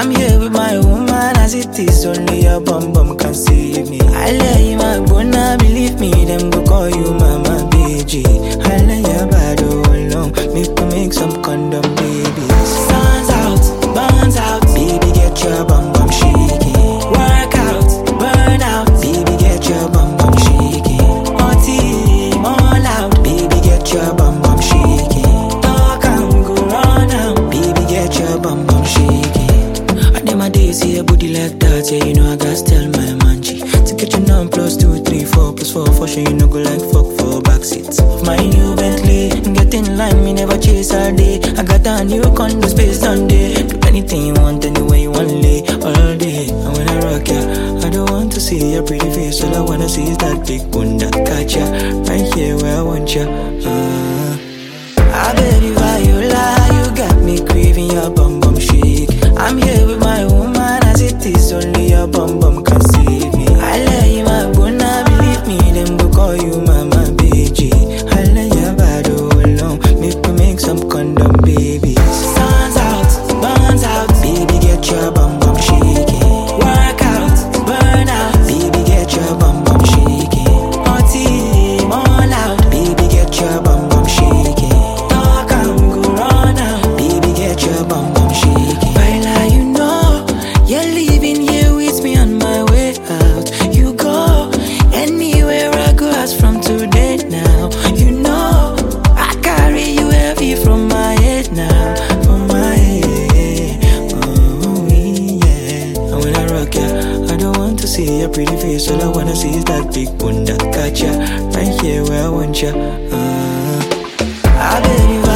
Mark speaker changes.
Speaker 1: I'm here with my woman as it is. Only your bum bum can save me. I lay you my bona, believe me. Them go call you mama BG. I lay your body alone. Make some condom babies. Sun's out, burns out. Baby, get your bum bum shaking. Work out, burn out. Baby, get your bum bum shaking. Party, all out. Baby, get your bum bum shaking. Talk and go run out. Baby, get your bum bum shaking. I need my days see a booty like that. Yeah, you know I gotta tell my manchi to get your numb plus 2, 3, 4 plus 4 for sure. You know go like fuck for backseats of my new Bentley. Get in line, me never chase all day. I got a new condo space Sunday. Do anything you want, anywhere you want, lay all day. And when I rock ya, I don't want to see your pretty face. All I wanna see is that big bunda. Catch ya right here where I want ya. I bet if you got me craving your bum bum shake. I'm here with my woman as it is. Only your bum bum can save me. I lay you my bona, believe me. Them go call you mama BG. I lay your body alone. Make some condom babies. Sun's out, burns out. Baby, get your bum bum shaking. Work out, burn out. Baby, get your bum bum shaking. Party, all out. Baby, get your bum bum shaking. Talk and go run out. Baby, get your bum bum shaking. Baila, you know you're leaving here with me on my way out. You go anywhere I go, as from today now. You know I carry you heavy from my head now, from my head. Oh yeah. And when I rock ya, I don't want to see your pretty face. All I wanna see is that big bunda. Catch ya right here where I want ya. I bet you